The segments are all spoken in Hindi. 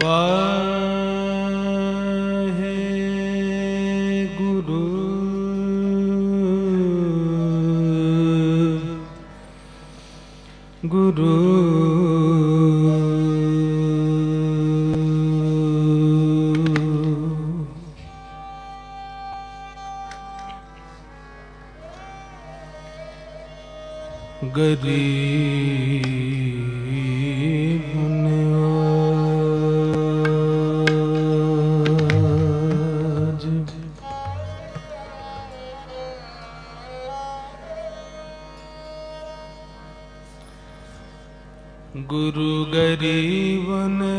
ਵਾਹਿਗੁਰੂ ਗੁਰੂ ਗਰੀਬ ਨਿਵਾਜ ਗੁਰੂ ਗਰੀਬ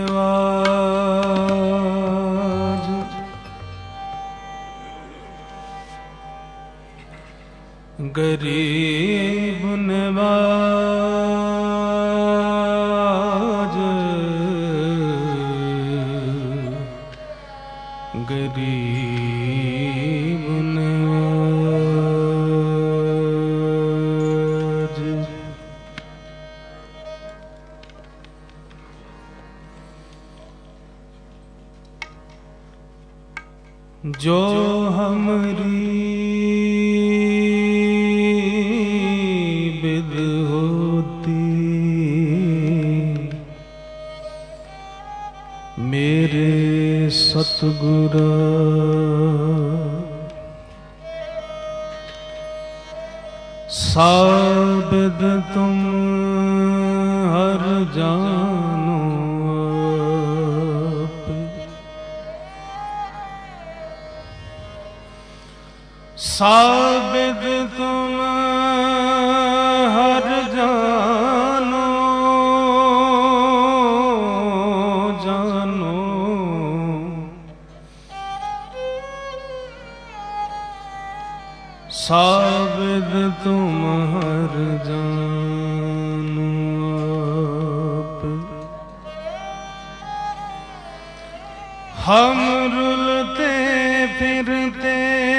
ਨਿਵਾਜ ਗਰੀਬ ਨਿਵਾਜ ਗਰੀਬ ਨਿਵਾਜ ਜੋ ਹਮਰੀ बिद होती मेरे सतगुर साबिद तुम हर जानो साबिद तुम हर जानो जानो साबिद तुम हर जानो आप हम रुलते फिरते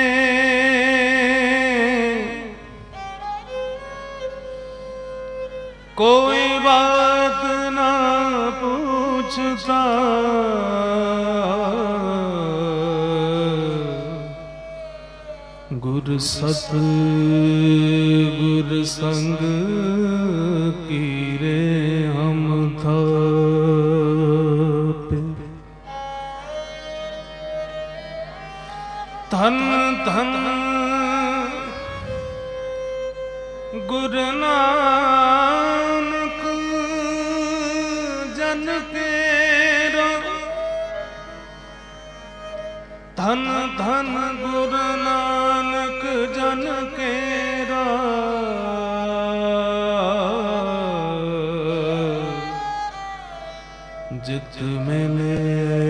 कोई बात ना पूछता गुर सत गुर संग कीरे हम थापे धन धन गुर नानक जन केरा धन धन गुर नानक जन केरा जित मिले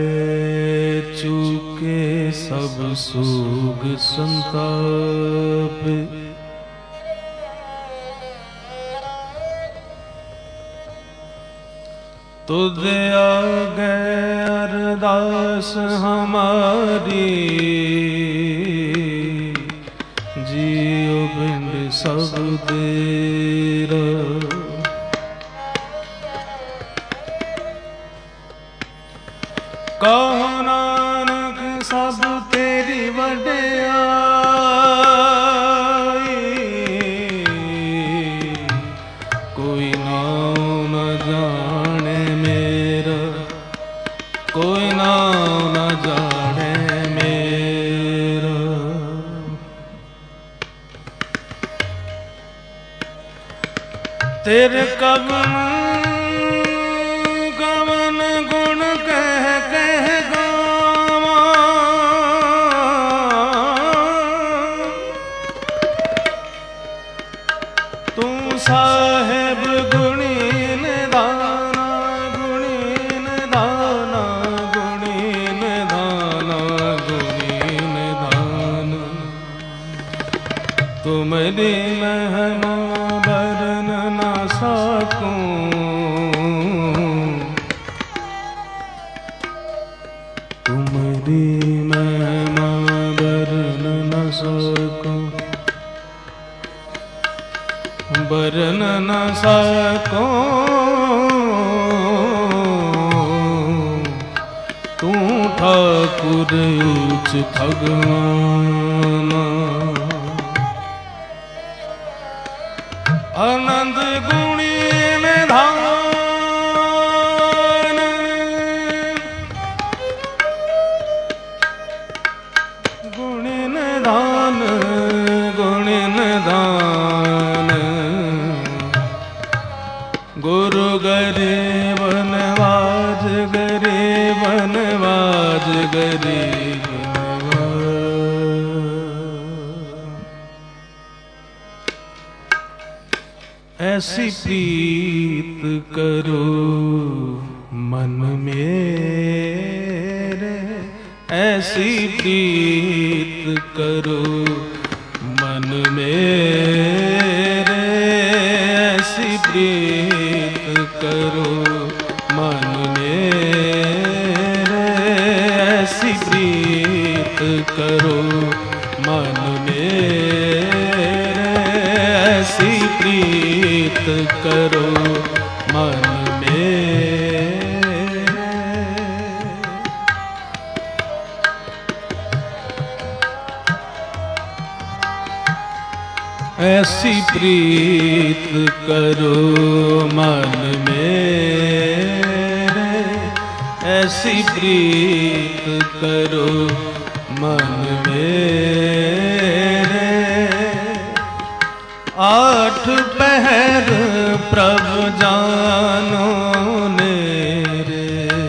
चूके सब सूग संताप तुझे आगे अरदास हमारी जियो बिंद सब तेरा कहो नानक सब तेरी वड्याई कोई नाम न जाने मेरा कोई नाम न जाने मेरा तेरे कवन कवन गुण कह कह गावा तू साहेब गुणी निदाना गुणी निदाना गुणी निदाना गुणी निदाना तुम्हारी महिमा बरन ना सकूं तुम्हारी महिमा बरन न सकूं बरन न सकूं ठाकुर ऊंच भगवाना। आनंद गुणी निधान, गुणी निधान, गुणी निधान। गुरु गरीब नवाज, गरीब नवाज, गरीब नवाज। ऐसी प्रीत करो मन मेरे, ऐसी प्रीत करो मन मेरे, ऐसी प्रीत करो मन मेरे, ऐसी प्रीत करो मन मेरे, ऐसी प्रीत करो मन मेरे। ऐसी प्रीत करो मन मेरे, ऐसी प्रीत करो मन मेरे। आठ पहर प्रभु जानो नेरे,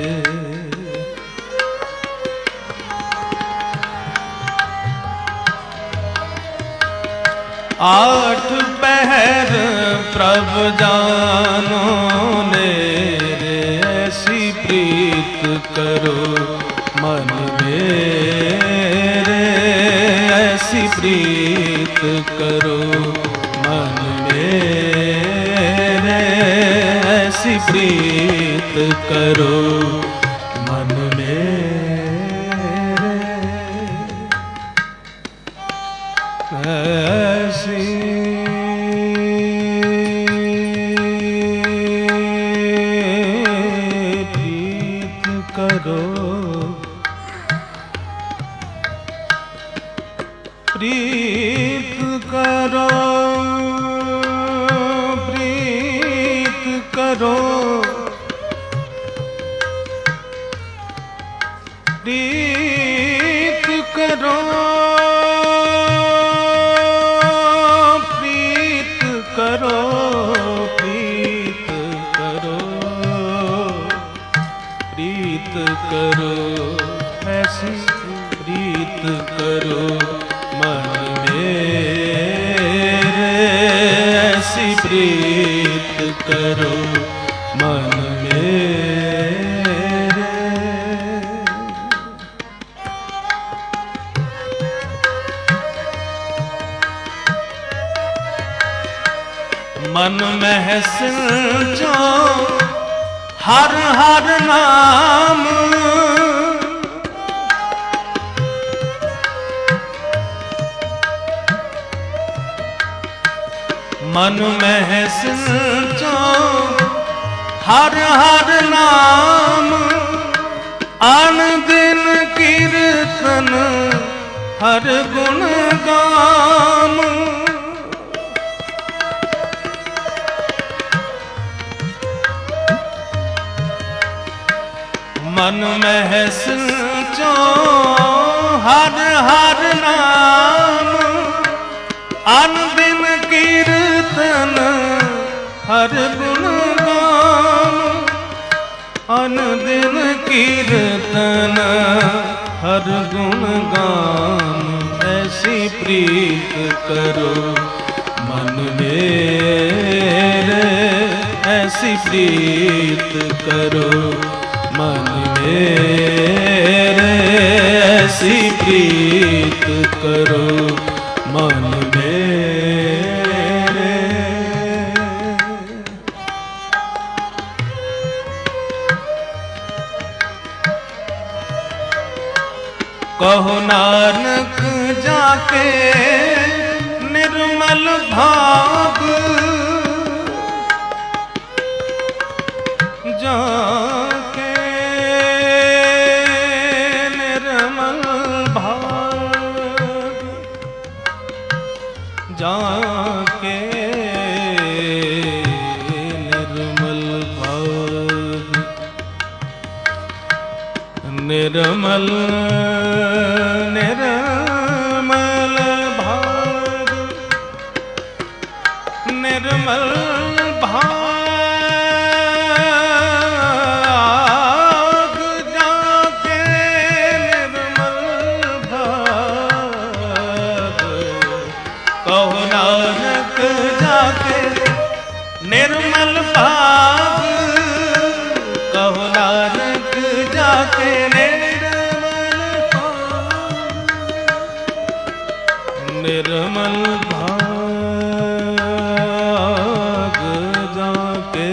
आठ पहर प्रभु जानो नेरे। ऐसी प्रीत करो मन मेरे, ऐसी प्रीत करो मन मेरे, ऐसी प्रीत करो मन मेरे। ऐसी प्रीत करो, प्रीत करो, प्रीत करो, प्रीत करो, प्रीत करो, प्रीत करो, प्रीत करो। ऐसी प्रीत करो मन मेरे, ऐसी प्रीत करो मन मेरे। मन में सिंचो हर हर नाम, मन में सिंचो हर हर नाम। आन दिन कीर्तन हर गुण गाम, मन में सिंचो हर हर नाम। आन दिन कीर्तन हर गुण गाम, आन दिन कीर्तन हर गुण गाम। ऐसी प्रीत करो मन मेरे, ऐसी प्रीत करो मन मेरे, ऐसी प्रीत करो मन मेरे। कहो नानक जाके निर्मल भाग, जाके निर्मल निर्मल भाग, निर्मल भाग जाके निर्मल भाग, कहो नानक जाके निर्मल भाग, कहो नानक जाके निर्मल भाग जाके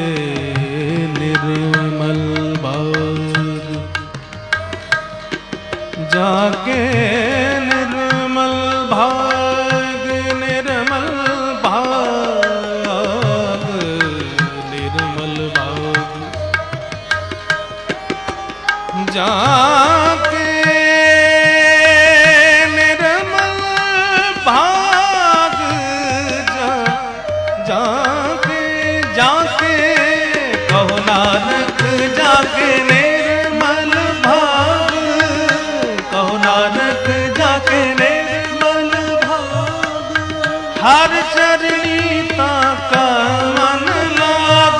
निर्मल भाग जाके निर्मल भाग, निर्मल भाग निर्मल भाग जाके निर्मल भाग, जाके जाके कहो नानक जाके निर्मल भाग, कहो नानक जाके निर्मल भाग, हर चरणी ताका मन लाग,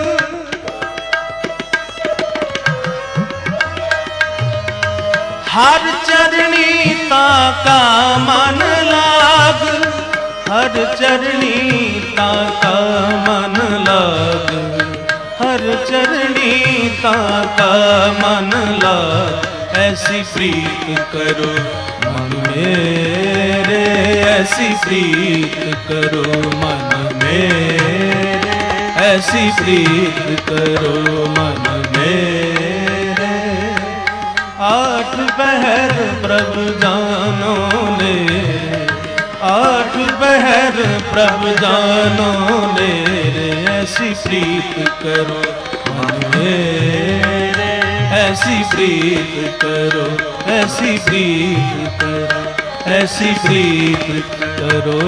हर चरणी ताका मन लाग, हर चरणी ताका मन लाग, हर चरणी ताका मन लाग, ऐसी प्रीत करो मन मेरे, ऐसी प्रीत करो मन मेरे, ऐसी प्रीत करो मन मेरे, आठ पहर प्रभु जानो ले, आठ पहर प्रभु जानो ले, ऐसी प्रीत करो मन मेरे, ऐसी प्रीत करो, ऐसी प्रीत करो, ऐसी प्रीत करो,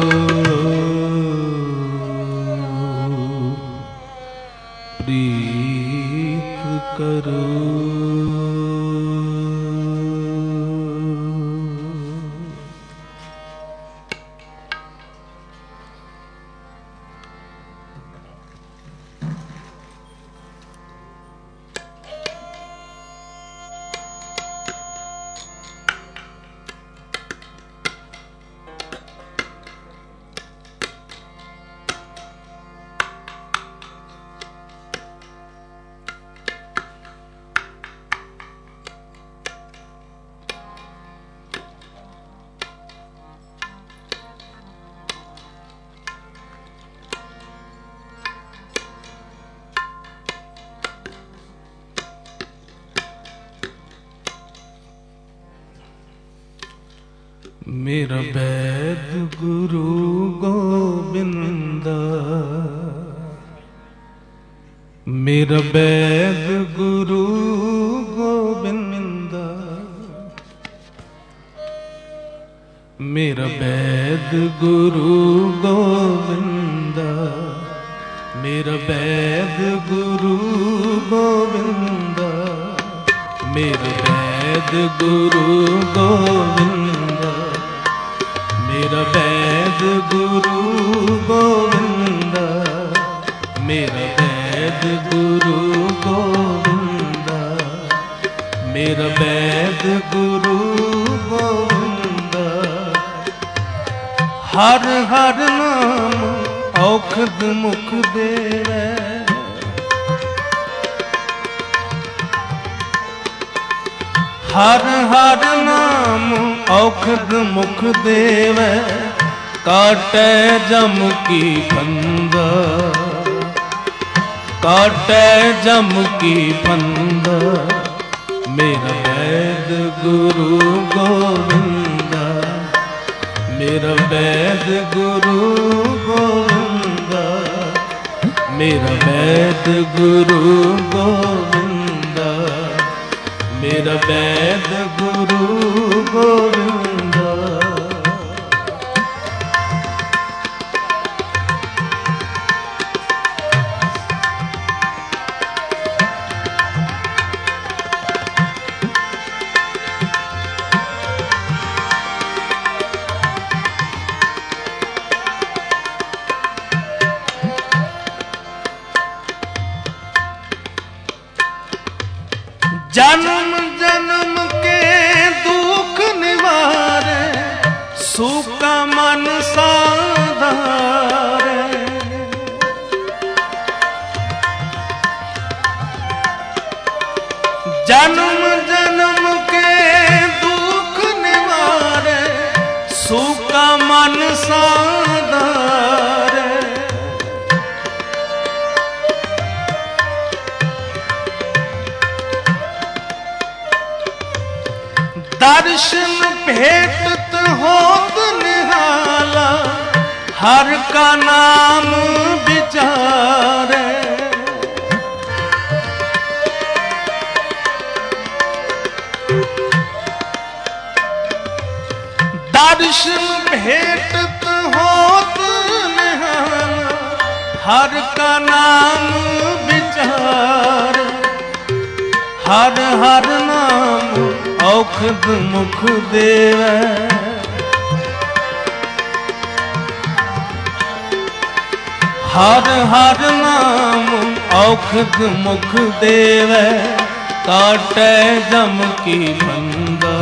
प्रीत करो। मेरा वैद गुरु गोविंदा, मेरा वैद गुरु गोविंदा, मेरा वैद गुरु गोविंदा, मेरा वैद गुरु गोविंदा, मेरा वैद गुरु गोविंदा, मेरा वैद गुरु गोविंदा, मेरा वैद गुरु गोविंदा, मेरा वैद गुरु गोविंदा, हर हर नाम औखद मुख देवै, हर हर नाम औखद मुख देवै, काटै जम की फंदा, काटै जम की फंदा, मेरा वैद गुरु गोविंदा, मेरा वैद गुरु गोविंदा, मेरा वैद गुरु गोविंदा, मेरा वैद गुरु गोविंदा। जन्म जन्म के दुख निवारे, सूखा मन साधारे। जन्म जन्म के दुख निवारे, सूखा मन साधारे। दर्शन भेटत होत निहाला, हर का नाम विचारे। दर्शन भेटत होत निहाला, हर का नाम विचारे। हर हर नाम औखद मुख देवै, हर हर नाम औखद मुख देवै। काटै जम की फंदा,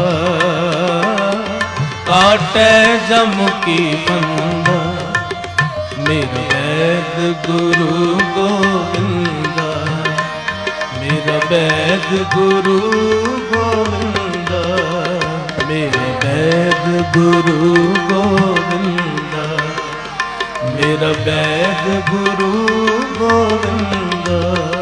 काटै जम की फंदा। मेरा वैद गुरु गोविंदा, मेरा वैद गुरु गोविंदा, मेरा वैद गुरु गोविंदा, मेरा वैद गुरु गोविंदा।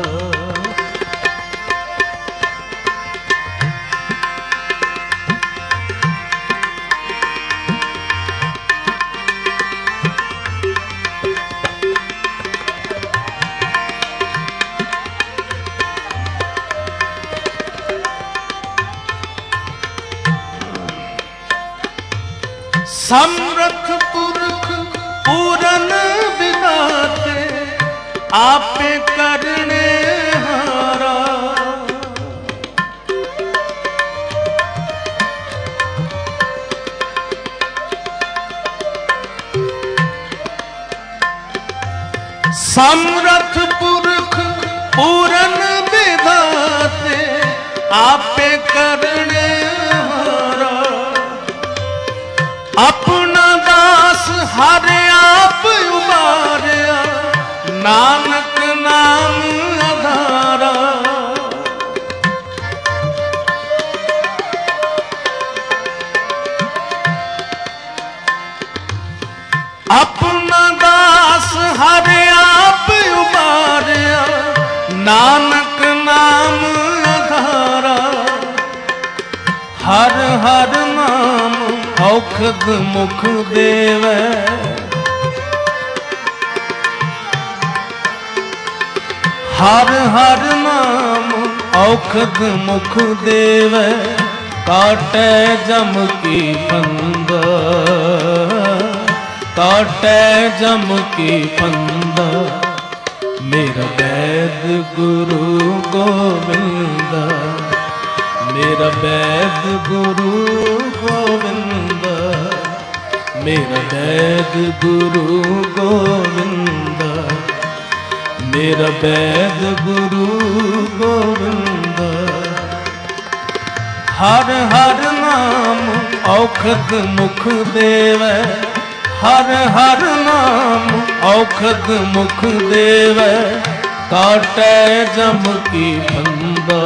समर्थ पुरख पूरन विधाते, आपे करने हारा। समर्थ पुरख पूरन विधाते, आपे करने हारा। अपना दास हर आप उबारिया, नानक नाम आधारा। अपना दास हर आप उबारिया, नानक नाम आधारा। हर हर नाम औखद मुख देवै, हर हर नाम औखद मुख देवै। काटै जम की फंदा, काटै जम की फंदा। मेरा वैद गुरु गोविंदा, मेरा वैद गुरु गोविंदा, मेरा वैद गुरु गोविंदा, मेरा वैद गुरु गोविंदा। हर हर नाम औखद मुख देवै, हर हर नाम औखद मुख देवै। काटै जम की फंदा,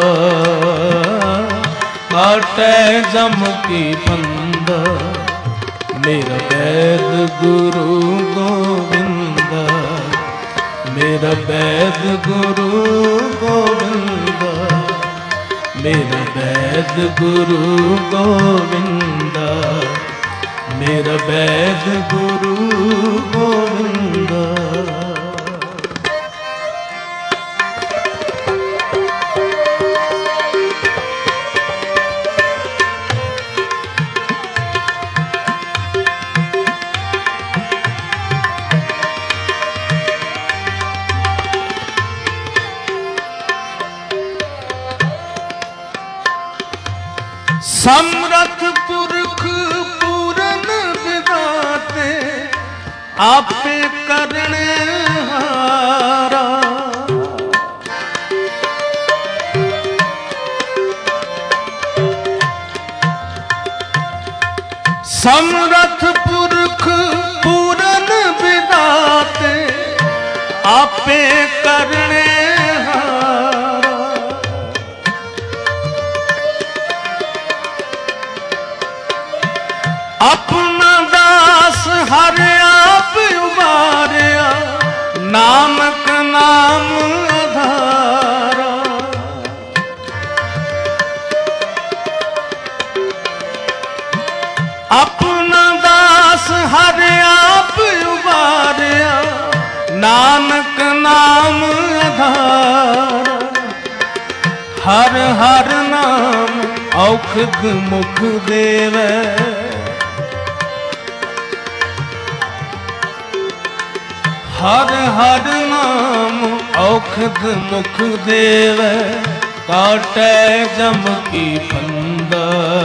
काटै जम की फंदा। मेरा वैद गुरु गोविंदा, मेरा वैद गुरु गोविंदा, मेरा वैद गुरु गोविंदा, मेरा वैद गुरु गोविंदा। समर्थ पुरख पूरन विधाते, आपे करने हारा। समरथ पुरख पूरन विदाते आपे करने हारा। अपना दास हर आप उबारिया नामक नाम आधारा। अपना दास हर आप उबारिया नानक नाम आधारा। हर हर नाम औखद मुख देवे। हर हर नाम औखद मुख देवे। काटे जम की फंदा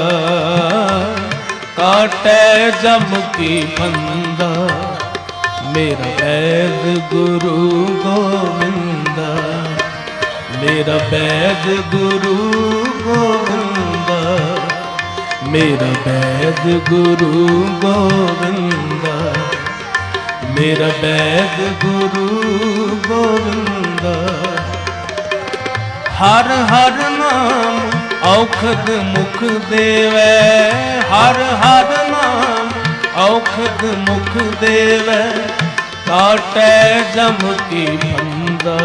काटे जम की फंदा। मेरा वैद गुरु गोविंदा मेरा वैद गुरु गोविंदा मेरा वैद गुरु गोविंदा मेरा वैद गुरु गोविंदा। हर हर नाम औखद मुख देवे। हर हर नाम औखद मुख देवे। काटे जम की फंदा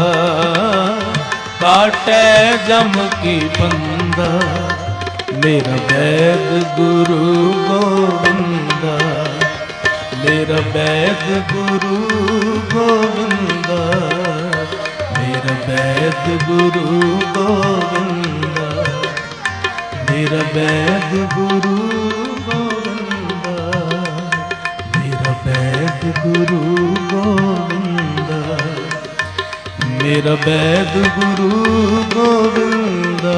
काटे जम की फंदा। मेरा वैद गुरु गोविंदा मेरा वैद गुरु गोविंदा मेरा वैद गुरु गोविंदा मेरा वैद गुरु गोविंदा मेरा वैद गुरु गोविंदा मेरा वैद गुरु गोविंदा।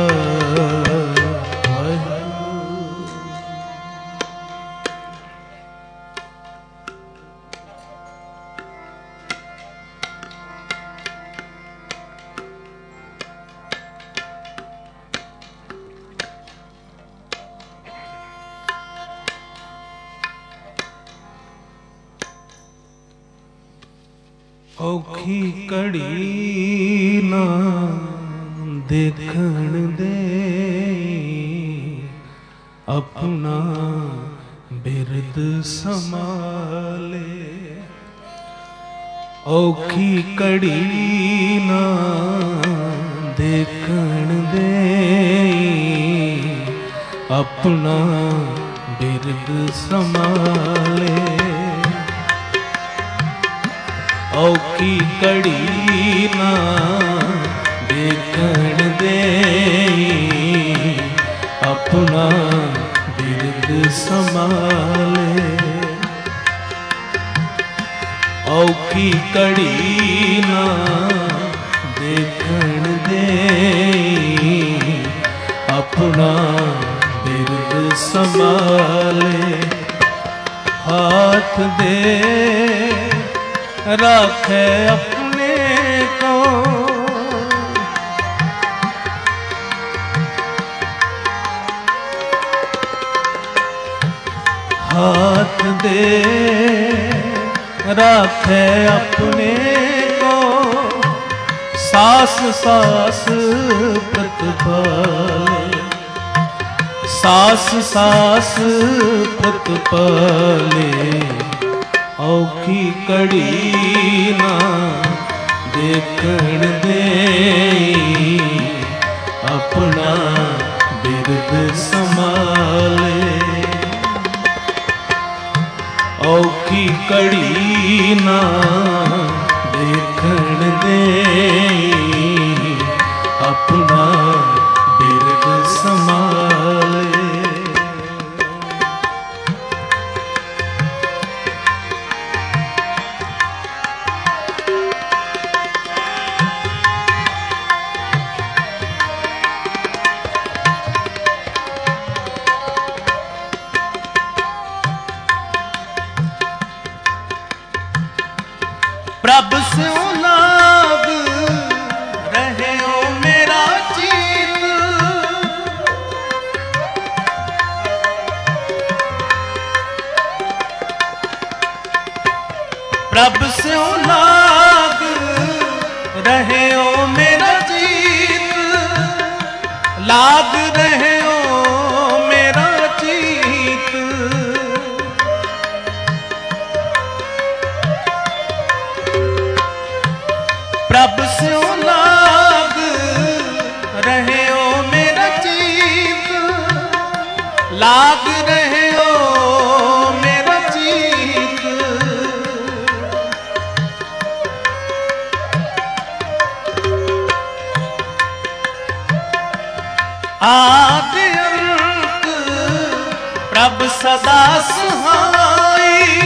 औखी कड़ी ना देखण दे अपना बिरद संभाले। औखी कड़ी ना देखण दे अपना बिरद संभाले। औखी कड़ी ना देखण दे अपना बिरद संभाले। औखी कड़ी ना देखण दे अपना बिरद संभाले। हाथ दे राखे अपने को हाथ दे राखे अपने को। सास सास प्रतिपाले सास सास प्रतिपाले। औखी कड़ी ना देखण दे अपना बिरद संभाले। औखी कड़ी ना देखण दे अपना बिरद संभाले। प्रभ से लाग रहे हो मेरा चीत। प्रभ से लाग रहे ओ मेरा जीत, लाग रहे ओ मेरा जीत। प्रभ से लाग रहे ओ मेरा जीत, लाग रहे ओ मेरा जीत। आदि अंत प्रभ सदा सहाई,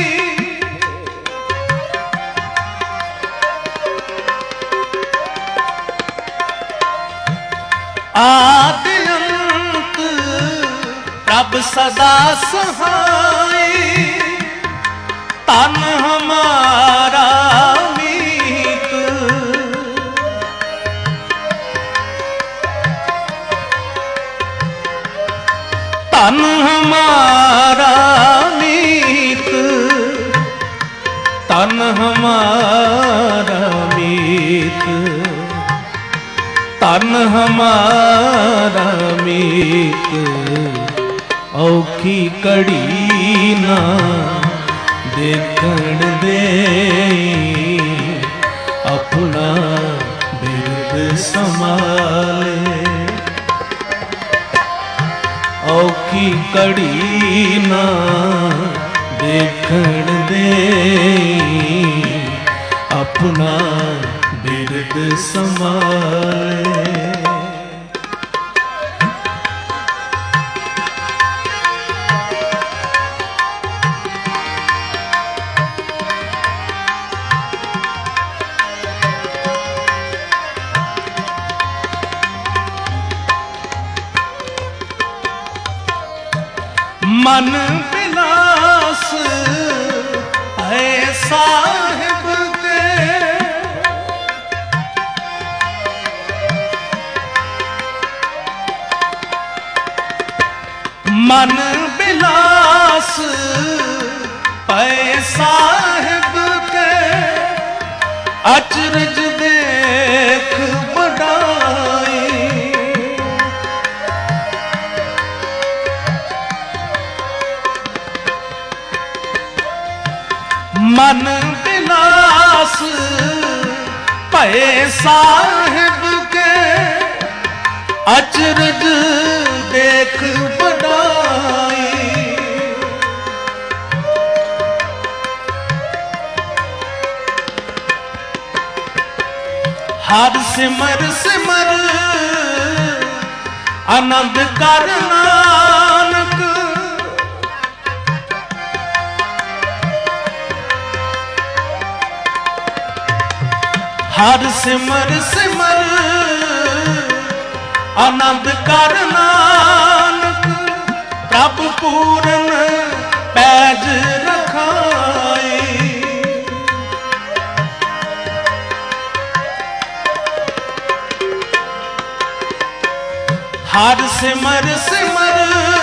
आदि अंत प्रभ सदा सहाई। तन हमारा मीत, तन हमारा मीत, तन हमारा मीत, तन हमारा मीत। औखी कड़ी ना देखण दे, अपना बिरद संभाले। औखी कड़ी ना देखण दे, अपना बिरद संभाले। मन विलास है साहिब के, मन विलास है साहिब के। अचरज देख बढ़ाई, मन विलास पए साहिब के। अचरज देख बढ़ाई, हर सिमर सिमर आनंद कर नानक। हर सिमर सिमर आनंद कर नानक। प्रभ पूरन पैज रखाई, हर सिमर सिमर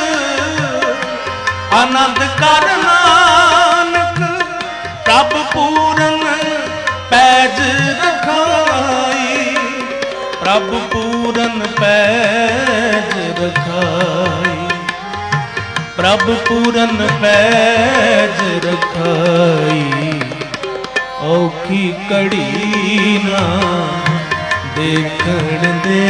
आनंद कर नानक। प्रभ पूरन पैज रखाई, प्रभ पूरन पैज रखाई, प्रभ पूरन पैज रखाई। औखी कड़ी ना देखण दे,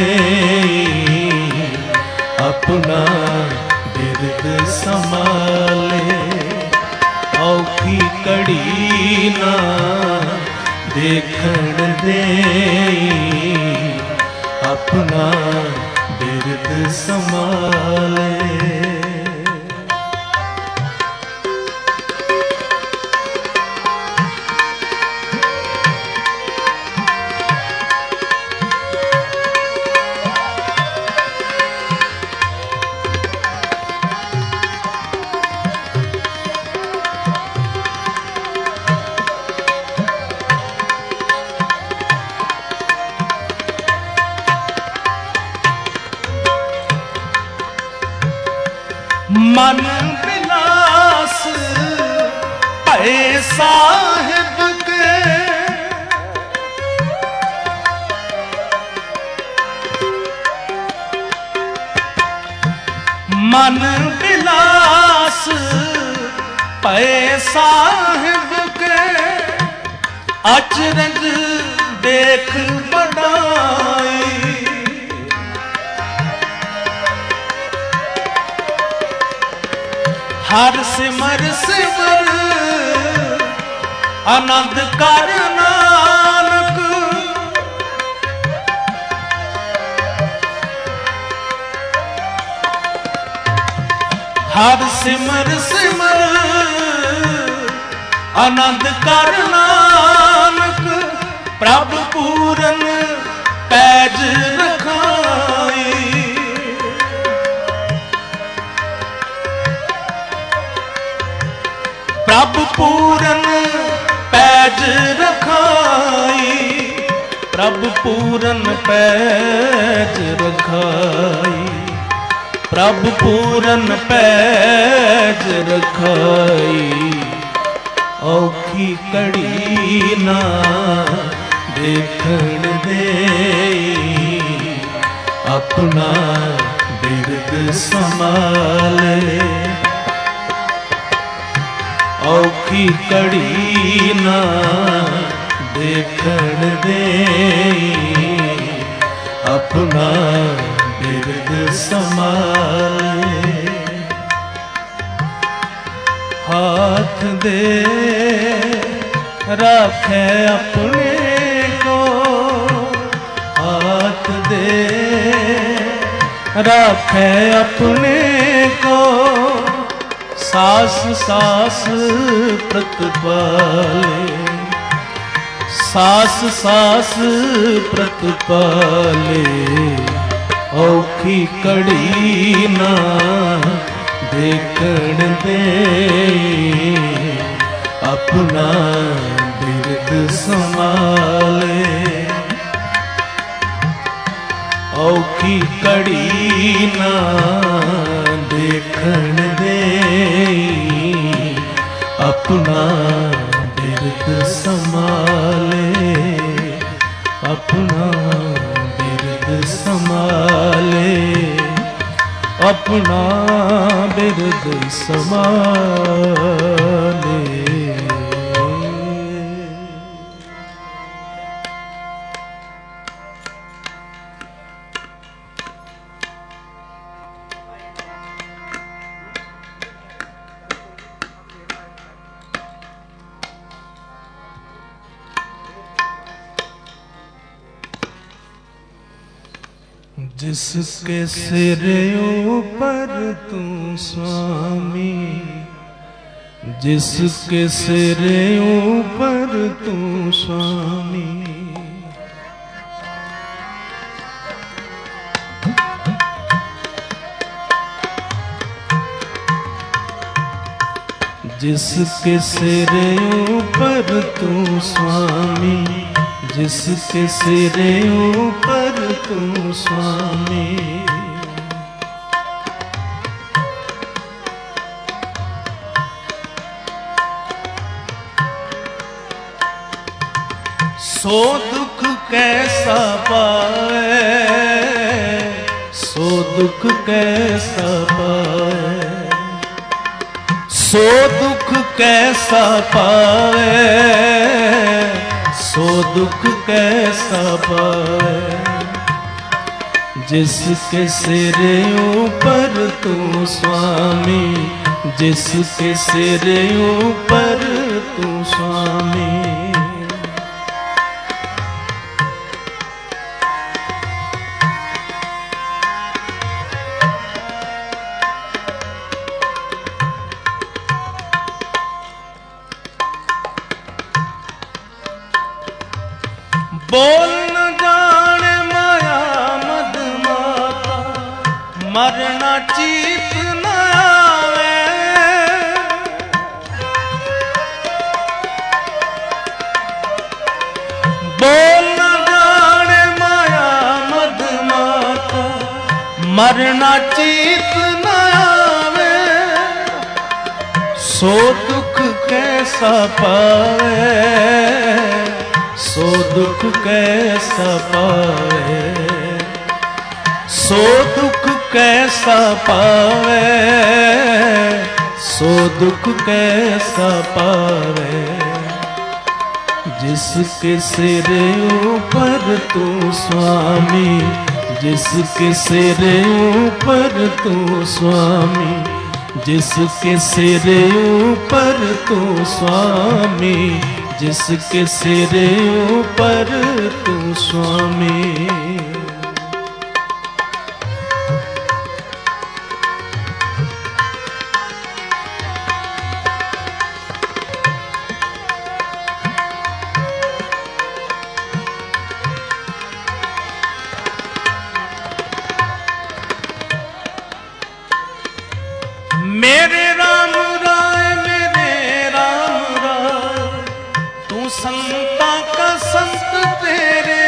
अपना बिरद संभाले। औखी कड़ी ना देखण दे, अपना बिरद संभाले। मन विलास भय साहिब मन बिलास पए साहिब के अचरज देख बढ़ाई। हर सिमर सिमर आनंद कर नानक, हर सिमर सिमर आनंद कर नानक, प्रभु पूरन पैज रखाई। प्रभु पूरन पैज रखाई, प्रभु पूरन पैज रखाई, प्रभु पूरन पैज रखाई। औखी कड़ी ना देखण दे, अपना बिरद संभाले। औखी कड़ी ना देखण दे, अपना बिरद संभाले। हाथ दे रखे अपने को, हाथ दे रखे अपने को, सास सास प्रतिपाले, सास सास प्रतिपाले। औखी कड़ी ना देखण दे, अपना बिरद संभाले। औखी कड़ी ना देखण दे, अपना बिरद संभाले, अपना बिरद संभाले, अपना बिरद संभाले। जिसके सिर ऊपर तू स्वामी, जिसके सिर ऊपर तू स्वामी, जिसके सिर ऊपर तू स्वामी, जिसके सिर ऊपर तू स्वामी। सो दुख कैसा पाए, सो दुख कैसा पाए, सो दुख कैसा पाए, सो दुख कैसा पाए। जिसके सिर ऊपर तू स्वामी, जिसके सिर ऊपर तू स्वामी। बोल न जाने माया मद माता, मरना चीत न आवे। बोल न जाने माया मद माता, मरना चीत न आवे। सो दुख कैसा पावे, सो दुख कैसा पावे, सो दुख कैसा पावे, सो दुख कैसा पावे। जिसके सिर ऊपर तू स्वामी, जिसके सिर ऊपर तू स्वामी, जिसके सिर ऊपर तू स्वामी, जिसके सिर ऊपर तू स्वामी। मेरे राम राय, मेरे राम राय, तू संता का संत तेरे।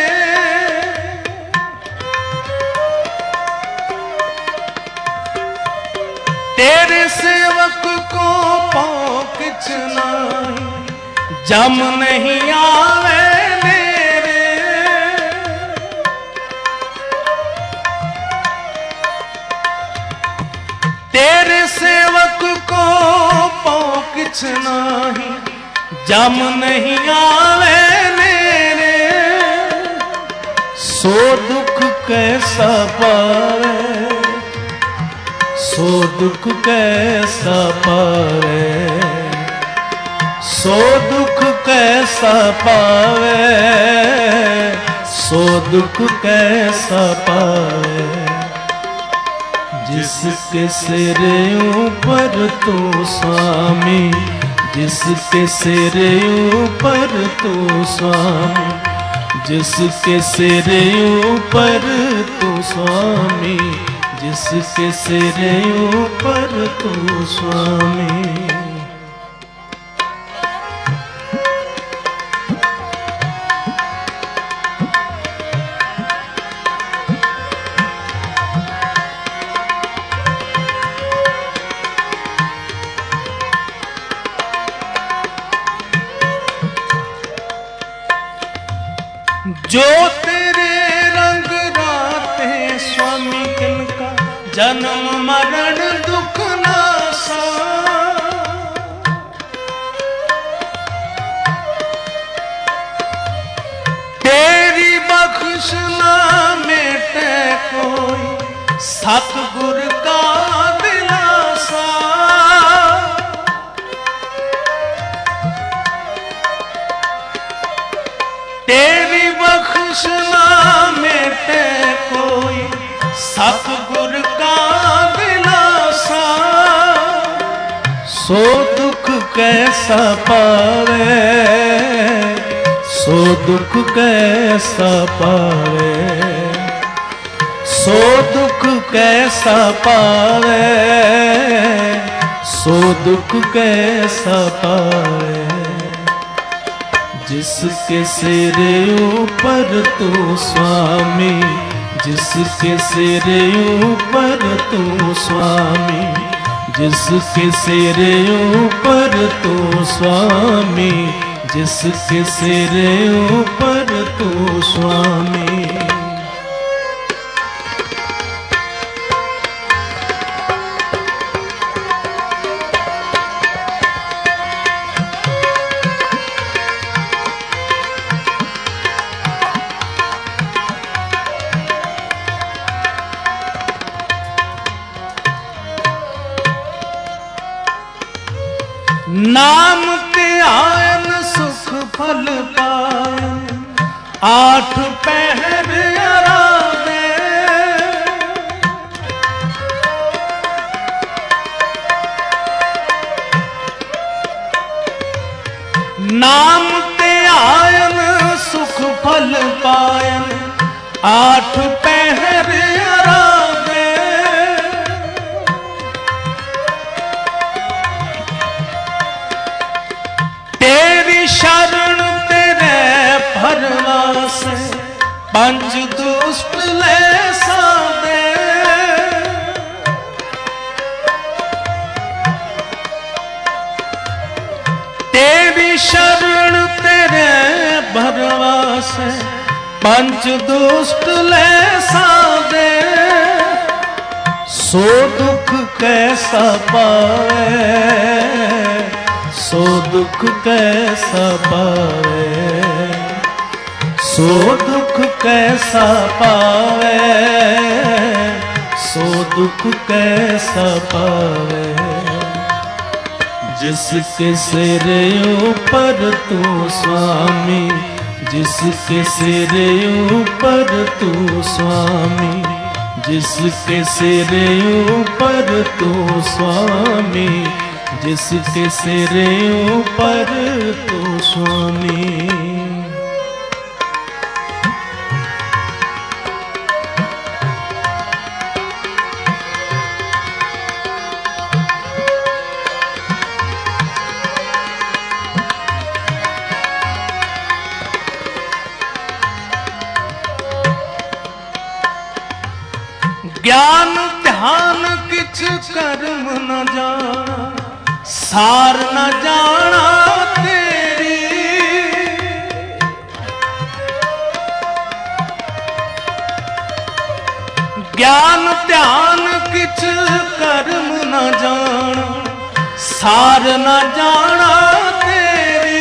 तेरे सेवक को पाँव किछ नाहीं, जम नहीं आवे मेरे। तेरे सेवक को पाँव किछ नाहीं, जम नहीं आवे मेरे। सो दुख कैसा पावे, सो दुख कैसा पावे, सो दुख कैसा पावे, सो दुख कैसा पावे। जिसके सिर ऊपर तू स्वामी, जिसके सिर ऊपर तू स्वामी, जिसके सिर ऊपर तू स्वामी, जिसके सिर ऊपर तू स्वामी। जो तेरे रंग राते स्वामी किनका, जन्म मरण दुख नासा। तेरी बख्श ना मिटे कोई, सतगुर का दिलासा। तेरी बख्श ना मिटे कोई, सतगुर का दिलासा। सो दुख कैसा पावे, सो दुख कैसा पावे, सो दुख कैसा पावे, सो दुख कैसा पावे। जिसके सिर ऊपर तू स्वामी, जिसके सिर ऊपर तू स्वामी, जिसके सिर ऊपर तू स्वामी, जिसके सिर ऊपर तू स्वामी। नाम ते आयन सुख फल पायन, आठ पहर आराधे। नाम ते आयन सुख फल पायन, आठ पहर आराधे। तेरी शरण तेरे भरवासे, पंच दुष्ट ले सादे। तेरी शरण तेरे भरवासे, पंच दुष्ट ले सादे। सो दुख कैसा पावे, सो दुख कैसा पावे, सो दुख कैसा पावे, सो दुख कैसा पावे। जिसके सिर ऊपर तू स्वामी, जिसके सिर ऊपर तू स्वामी, जिसके सिर ऊपर तू स्वामी, जिसके सिर ऊपर तू स्वामी। ज्ञान ध्यान किछ कर्म न जाना, सार न जाना तेरी। ज्ञान ध्यान किछ कर्म न जाना, सार न जाना तेरी।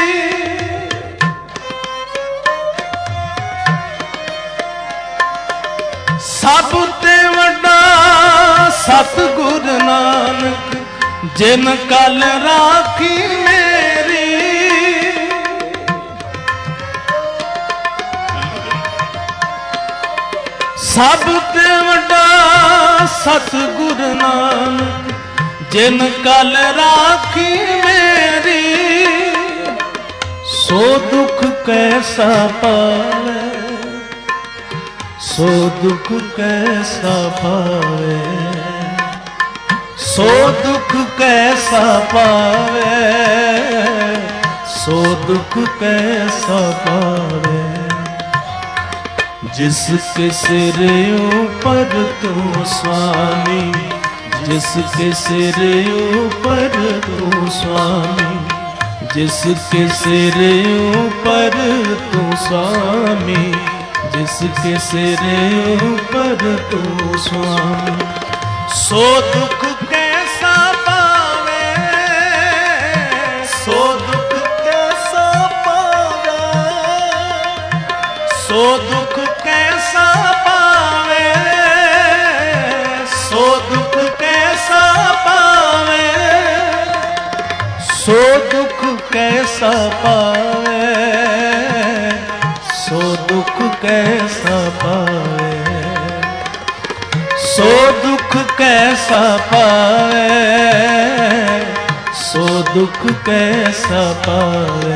सब ते वड्डा सतगुर नानक, जिन कल राखी मेरी। सब ते वड्डा सतगुर नानक, जिन कल राखी मेरी। सो दुख कैसा पावे, सो दुख कैसा पावे, सो दुख कैसा पावे, सो दुख कैसा पावे। जिसके सिर ऊपर तू स्वामी, जिसके सिर ऊपर तू स्वामी, जिसके सिर ऊपर तू स्वामी, जिसके सिर ऊपर तू स्वामी। सो दुख कैसा पावे, सो दुख कैसा पावे, सो दुख कैसा पावे, सो दुख कैसा पावे, सो दुख कैसा पावे, सो दुख कैसा पावे, सो दुख कैसा पावे, सो दुख कैसा पावे।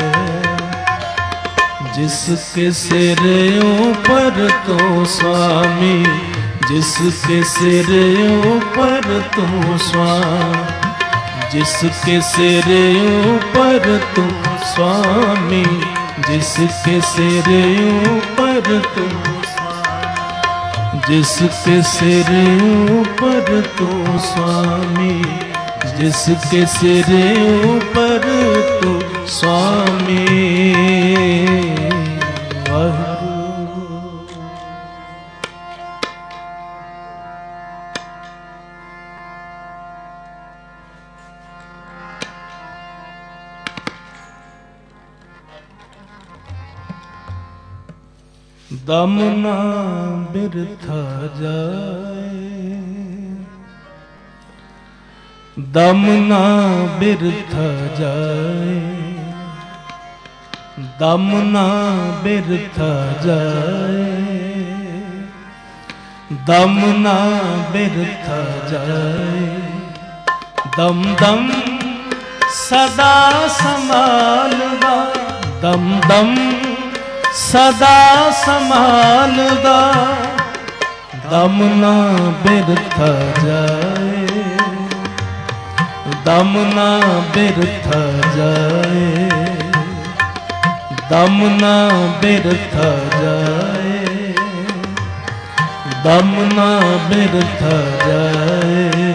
जिसके सिर ऊपर तू स्वामी, जिसके सिर ऊपर तू स्वामी, जिसके सिर ऊपर तू स्वामी, जिसके सिर ऊपर तू, जिसके सिर ऊपर तू स्वामी, जिसके सिर ऊपर तू स्वामी। दम ना बिरथा जाए, दम ना बिरथा जाए, दम ना बिरथा जाए, दम ना बिरथा जाए। दम दम सदा संभालदा, दम दम सदा संभालदा, दम ना बिरथा जाए, दम ना बिरथा जाए, दम ना बिरथा जाए, दम ना बिरथा जाए।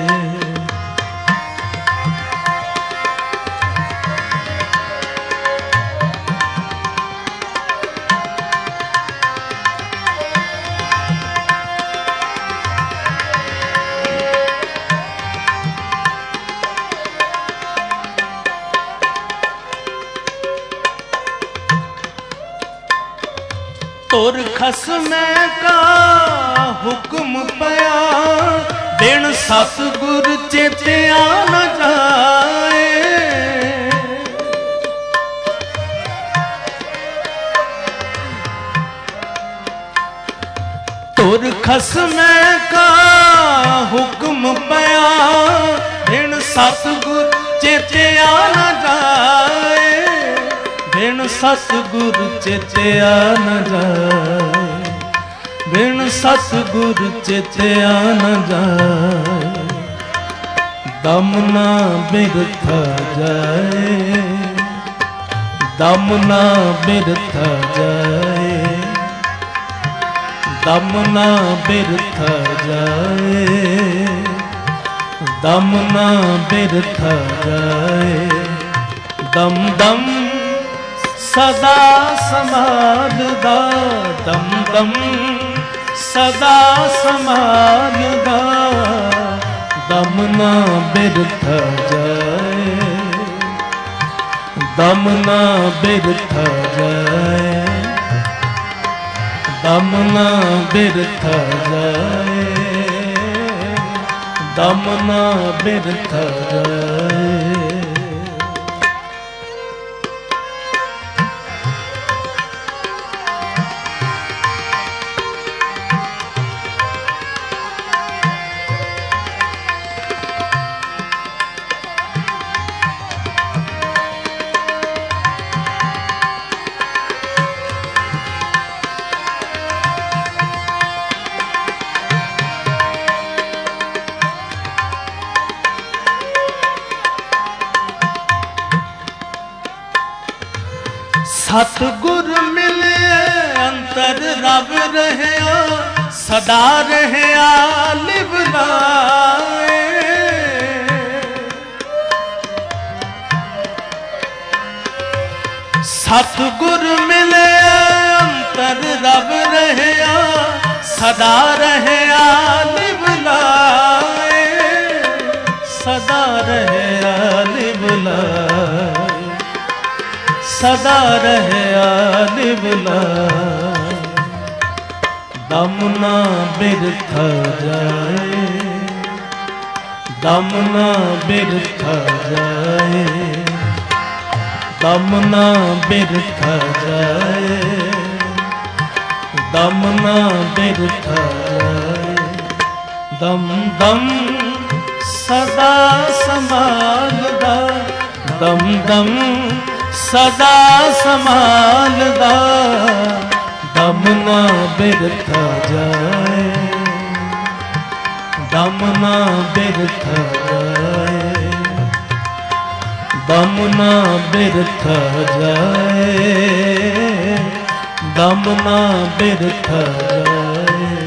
तुर खसमै का हुक्म पया, बिन सतगुर चेतिया न जाए। तुर खसमै का हुक्म पया, बिन सतगुर चेतिया न जाए। बिन सतगुर चेतिया न जाए, बिन सतगुर चेतिया न जाए। दम ना बिरथा जाए, दम ना बिरथा जाए, दम ना बिरथा जाए, दम ना बिरथा जाए। दम दम सदा समालदा, दम दम सदा समालदा। दम ना बिरथा जाए, दम ना बिरथा जाए, दम ना बिरथा जाए, दम ना बिरथा जाए। सतगुर मिले अंतर रब रहया, सदा रहया लिवलाए। सतगुर मिले अंतर रब रहया, सदा रहया लिवलाए। सदा रहया लिवलाए, सदा रहया लिवलाए। दम ना बिरथा जाए, दम ना बिरथा जाए, दम ना बिरथा जाए, दम ना बिरथा जाए। दम दम सदा संभालदा, दम दम सदा संभालदा। दम ना बिरथा जाए, दम ना बिरथा जाए, दम ना बिरथा जाए, दम ना बिरथा जाए।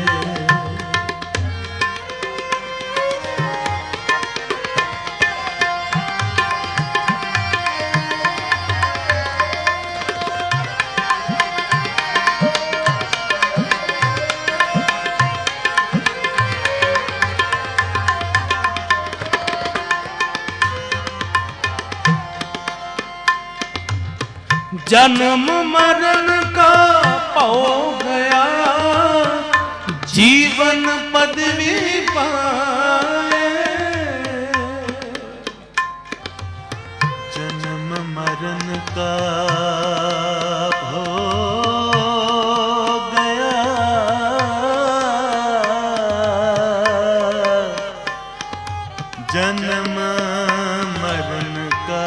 जन्म मरण का पौ गया, जीवन पदवी पाए। जन्म मरण का हो गया, जन्म मरण का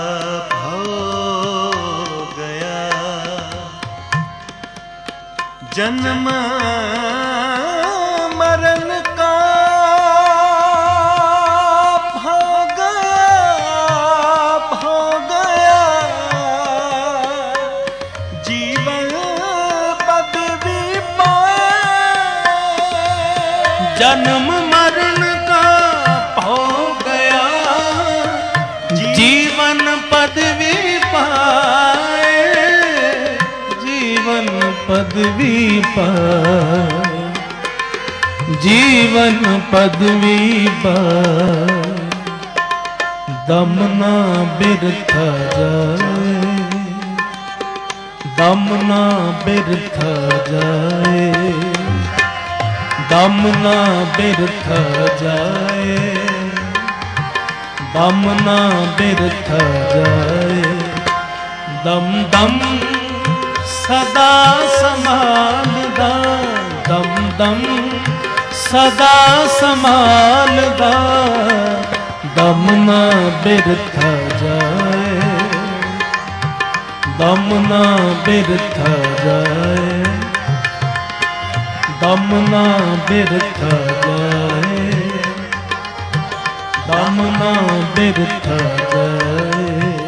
जन्म मरण का हो गया, जीवन पदवी पाए। जन्म मरण का हो गया, जीवन पदवी पाए। जीवन पदवी पाए, जीवन पदवी पाए। दम ना बिरथा जाए, दम ना बिरथा जाए, दम ना बिरथा जाए, दम ना बिरथा जाए। दम दम सदा समालदा, दम दम सदा समालदा, दम ना बिरथा जाए, दम ना बिरथा जाए, दम ना बिरथा जाए, दम ना बिरथा जाए।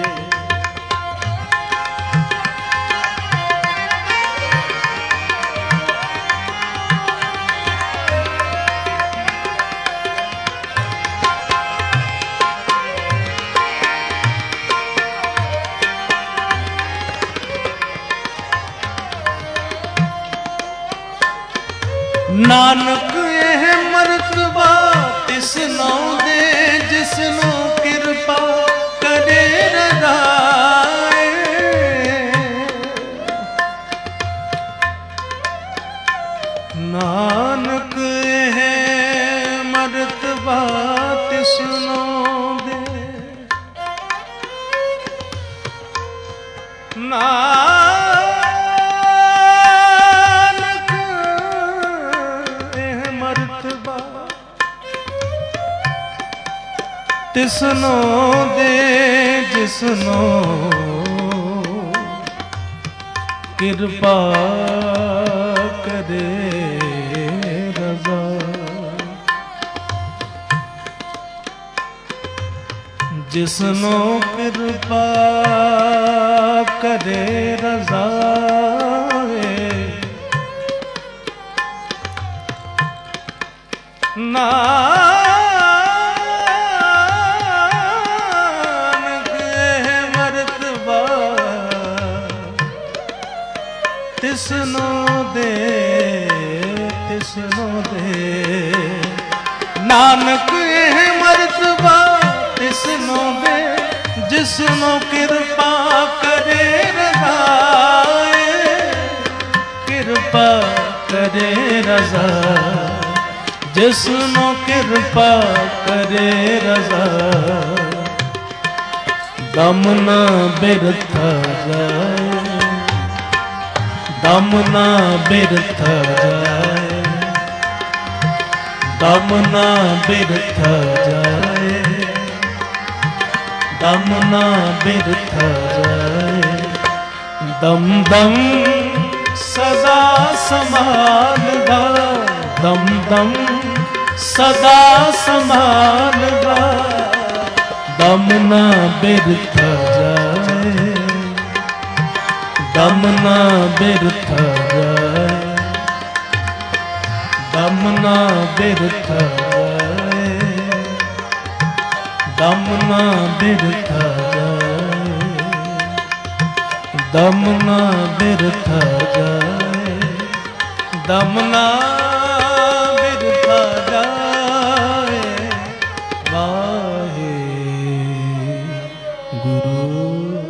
नानक यह मरतबा तिसनो दे, जिसनो कृपा करे रज़ाए। नानक यह मरतबा तिसनो दे, तिसनो दे, जिसनो कृपा करे रज़ा। जिसनो कृपा करे रज़ा, तिसनो दे, तिसनो दे। नानक यह मरतबा तिसनो दे, जिसनो कृपा करे रज़ाए। कृपा करे रज़ा, जिसनो कृपा करे रज़ा। दम ना बिरथा जाए, दम ना बिरथा जाए, दम ना बिरथा जाए, दम ना बिरथा जाए। दम दम सदा समालदा, दम दम सदा समालदा, दम ना बिरथा जाए, दम ना बिरथा जाए, दम ना बिरथा जाए, दम ना बिरथा जाए, दम ना बिरथा जाए, दम ना बिरथा जाए। वाहे गुरु।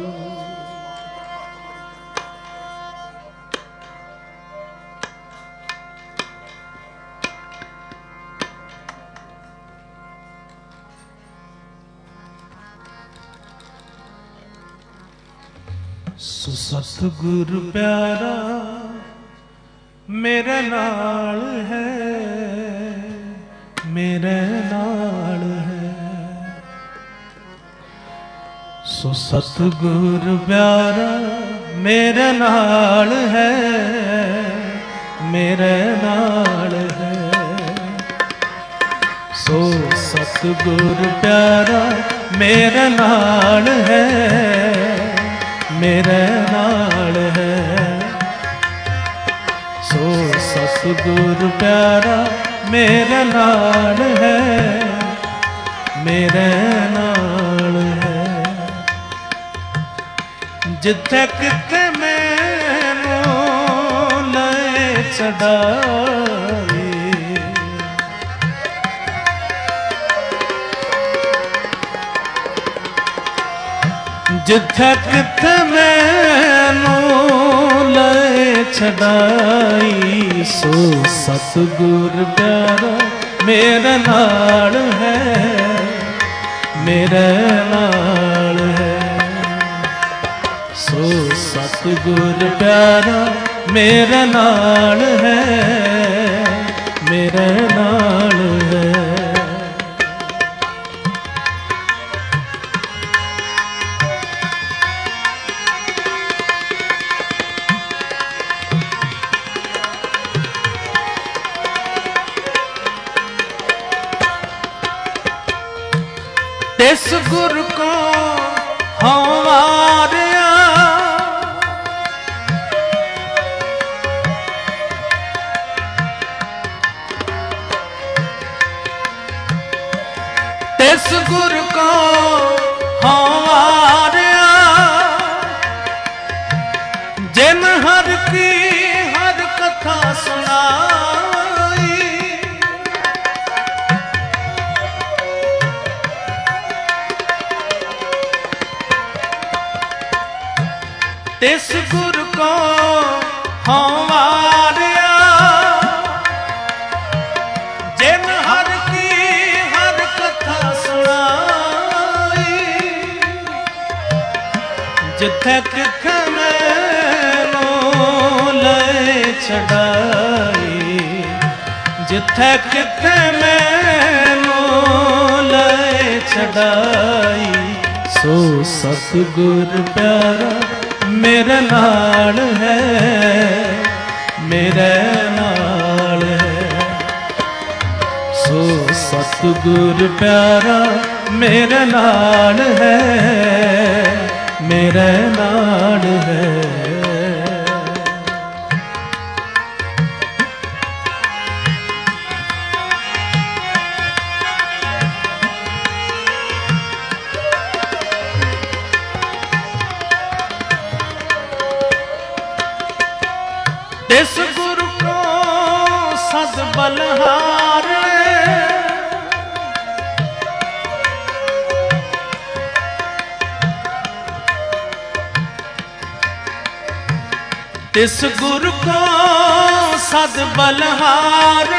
सतगुरु प्यारा मेरे नाल है, मेरे नाल है। सो सतगुरु प्यारा मेरे नाल है, मेरे नाल है। सो सतगुरु प्यारा मेरे नाल है, मेरे नाल है। सो सतगुरु प्यारा मेरे नाल है, मेरे नाल है। जिथे किथे मैनू ले चढ़ाई, जिथे किथे मैनू छड़ाई। सो सतगुर प्यारा मेरा नाल है, मेरा नाल है। सो सतगुर प्यारा मेरा नाल है, मेरा नाल है। तिस गुर को हवारिया, तिस गुर को हवारिया, जिन हर की हर कथा सुनाई। तिस गुर को हवारिया, जिन हर की हर कथा सुनाई। जिथे किथे मैनू ले छड़ाई, जिथे किथे मैनू ले छड़ाई। सो सतगुर प्यारा मेरा नाल है, मेरा नाल है। सो सतगुर प्यारा मेरा नाल है, मेरा नाल है। तिस गुर को सद बलहार, तिस गुर को सद बलहार,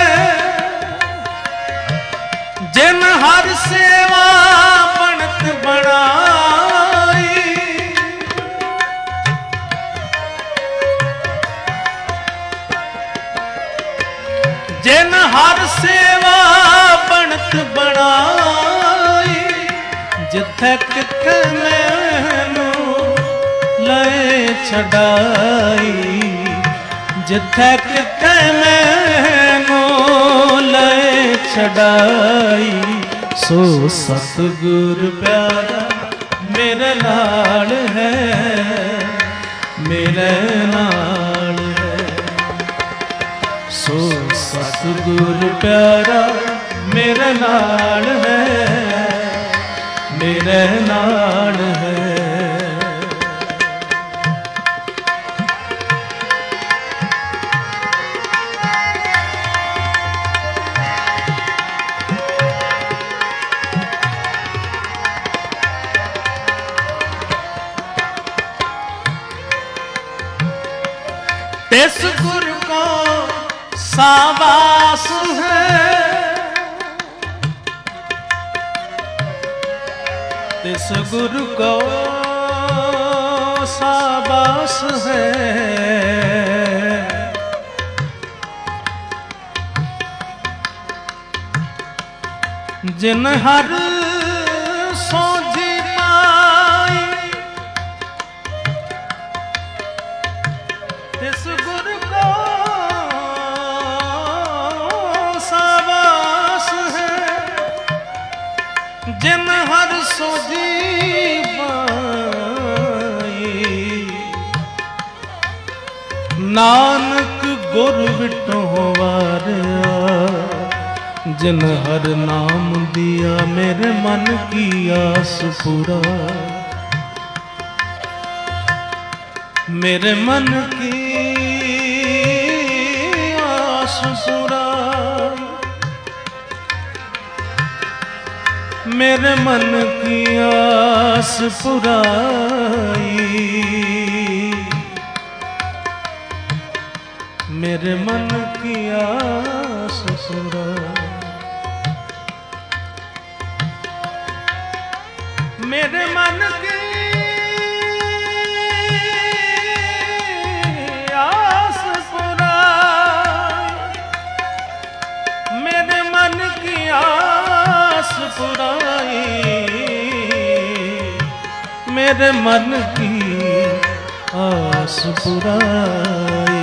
जिन हर सेवा बनत बनाई। जिन हर सेवा बनत बनाई। जिथे किथे मैनू ले छड़ाई, जिथे किथे मैनू ले छड़ाई। सो सतगुर प्यारा मेरे नाल है, मेरे नाल है। सो सतगुर प्यारा मेरे नाल है, मेरे नाल है। तिस गुर को साबास है, तिस गुर को साबास है। जिन हर सोझी पाई, तिस गुर को साबास है। जिन हर सोझी पाई, नानक गुर विटो वारिया। जिन हर नाम दिया मेरे मन की आस पूरा, मेरे मन की आस पूरा, मेरे मन की आस पुराई। मेरे मन की आस पूरा। मेरे मन की आस पूरा, मेरे मन की आस पुराई, मेरे मन की आस पुराई।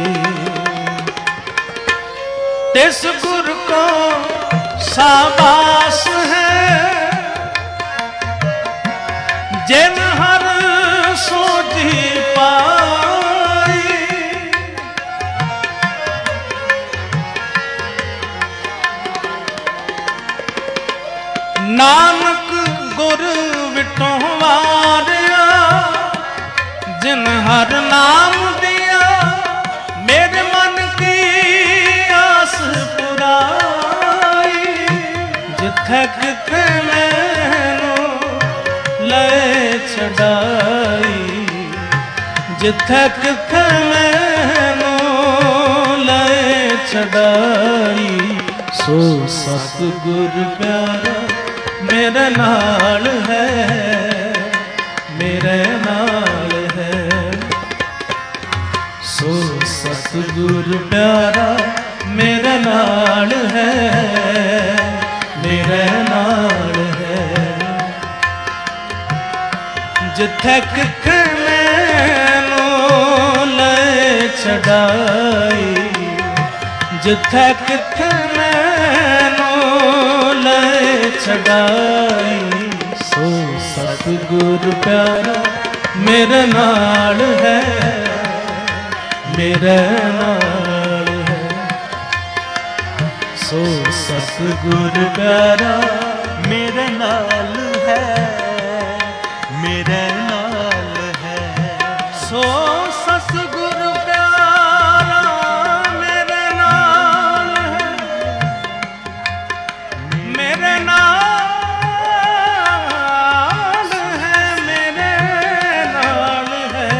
तिस गुर को शाबाश है जिन हर सोझी पाई। नानक गुर विटों वारिया जिन हर नाम दिया, मेरे मन की आस पुराई। जिथे किथे मैनू ले छड़ाई, जिथे किथे मैनू ले छड़ाई। सो सतगुर प्यारा मेरे नाल है, मेरे नाल है। सो सतगुर प्यारा मेरे नाल है, मेरे नाल है। जिथे किथे मैनू ले छड़ाई, जिथे किथे मैनू ले छड़ाई। सो सतगुर प्यारा मेरे नाल है, मेरे नाल है। सो सतगुर प्यारा मेरे नाल है, मेरे नाल है। सो सतगुर प्यारा मेरे नाल है, मेरे नाल है, मेरे नाल है,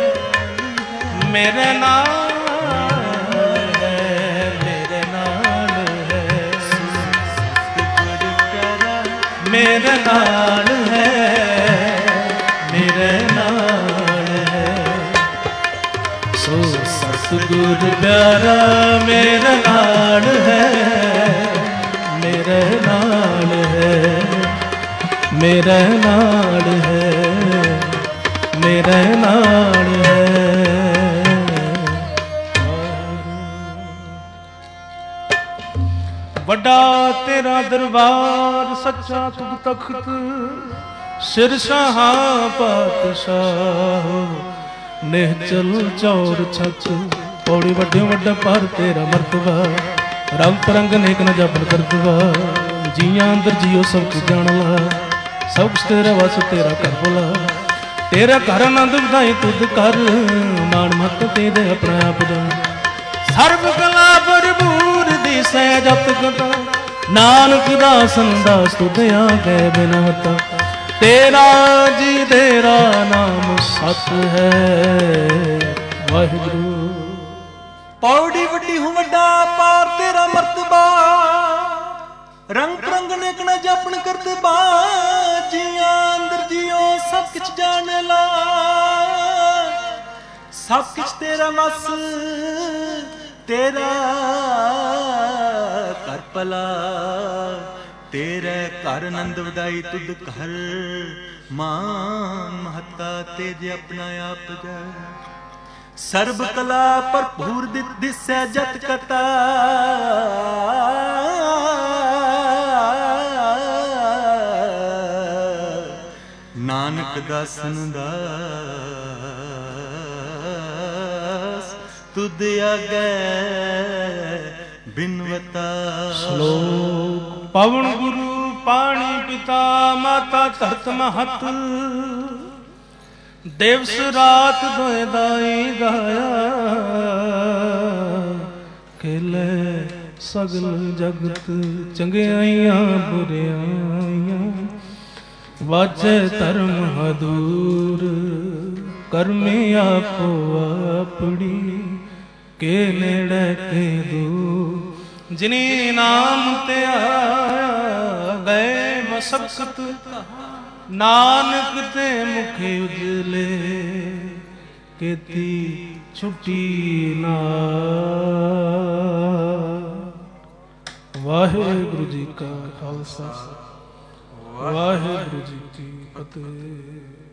मेरे नाल है, मेरे नाल है। सतगुर प्यारा मेरे नाल है, मेरे नाल है। सो सतगुर प्यारा मेरे नाल है, मेरे नाल है, मेरे नाल है, मेरे नाल है। ਵੱਡਾ ਤੇਰਾ ਦਰਬਾਰ ਸੱਚਾ ਤੁਧ ਤਖਤ, ਸਿਰ ਸ਼ਾਹਾਂ ਪਾਤਸ਼ਾਹ ਨਿਹਚਲ ਚੌਰ ਛੱਤ। ਪੌੜੀ ਵੱਡੇ ਵੱਡਾ ਪਰ ਤੇਰਾ ਮਰਤਬਾ, ਰੰਗ ਪਰੰਗ ਨੇਕ ਨ ਜਪਨ ਕਰਤਵਾ। ਜੀਆਂ ਅੰਦਰ ਜੀਓ ਸਭ ਕੁਝ ਜਾਣ ਲਾ, ਸਭ ਕੁਛ ਤੇਰਾ ਵਸ ਤੇਰਾ ਘਰ ਬੁਲਾ। ਤੇਰਾ ਘਰ ਆਨੰਦ ਵਧਾਈ ਤੁਧ ਕਰ, ਮਾਣ ਮਤ ਤੇਰੇ ਆਪਣਾ ਆਪ ਜਾਣ। ਸਰਬ ਕਲਾ ਭਰਪੂਰ ਦਿਸੈ ਜਤ ਕਤਾ, ਨਾਨਕ ਦਾਸਨ ਦਾਸ ਤੁਧ ਆਗੇ ਬਿਨਵਤਾ। ਤੇਰਾ ਜੀ ਤੇਰਾ ਨਾਮ ਸਤ ਹੈ, ਵਾਹਿਗੁਰੂ। ਪੌੜੀ ਵੱਡੀ ਹੂੰ ਵੱਡਾ ਪਾਰ ਤੇਰਾ ਮਰਤਬਾ, ਰੰਗ ਰੰਗ ਨੇਕ ਨ ਜਪਣ ਕਰਤਬਾ। ਜੀਆਂ ਅੰਦਰ ਜੀਓ ਸਭ ਕੁਛ ਜਾਣ ਲਾ, ਸਭ ਕੁਛ ਤੇਰਾ ਵਸ ਤੇਰਾ ਘਰ ਭਲਾ। ਤੇਰੇ ਘਰ ਆਨੰਦ ਵਧਾਈ ਤੁਧ ਘਰ, ਮਾਨ ਮਹੱਤਾ ਤੇਜ ਆਪਣਾ ਆਪ ਜਾ। ਸਰਬ ਕਲਾ ਭਰਪੂਰ ਦਿਸੈ ਜਤ ਕਤਾ, ਨਾਨਕ ਦਾਸਨ ਦਾਸ ਤੁਧ ਆਗੇ ਬਿਨਵਤਾ। ਸ਼ਲੋਕ ਪਵਨ ਗੁਰੂ ਪਾਣੀ ਪਿਤਾ ਮਾਤਾ ਧਰਤ ਮਹਤ, ਦਿਵਸ ਰਾਤ ਦੋਇ ਦਾਈ ਗਾਇਆ। ਖੇਲੇ ਸਗਲ ਜਗਤ ਚੰਗਿਆਈਆਂ ਬੁਰਿਆਈਆਂ, ਵਾਜੇ ਧਰਮ ਹਦੂਰ ਕਰਮੇ ਆਪੋ ਆਪਣੀ। ਕੇ ਨੇੜੇ ਕੇ ਦੂਰ। ਜਿਨੀ ਨਾਮ ਤੇ ਆਇਆ ਗਏ ਮਸਕਤ, ਨਾਨਕ ਤੇ ਮੁਖ ਉਜਲੇ ਕੀਤੀ ਛੁੱਟੀ ਨਾ। ਵਾਹਿਗੁਰੂ ਜੀ ਕਾ ਖਾਲਸਾ, ਵਾਹਿਗੁਰੂ ਜੀ ਕੀ ਫਤਿਹ।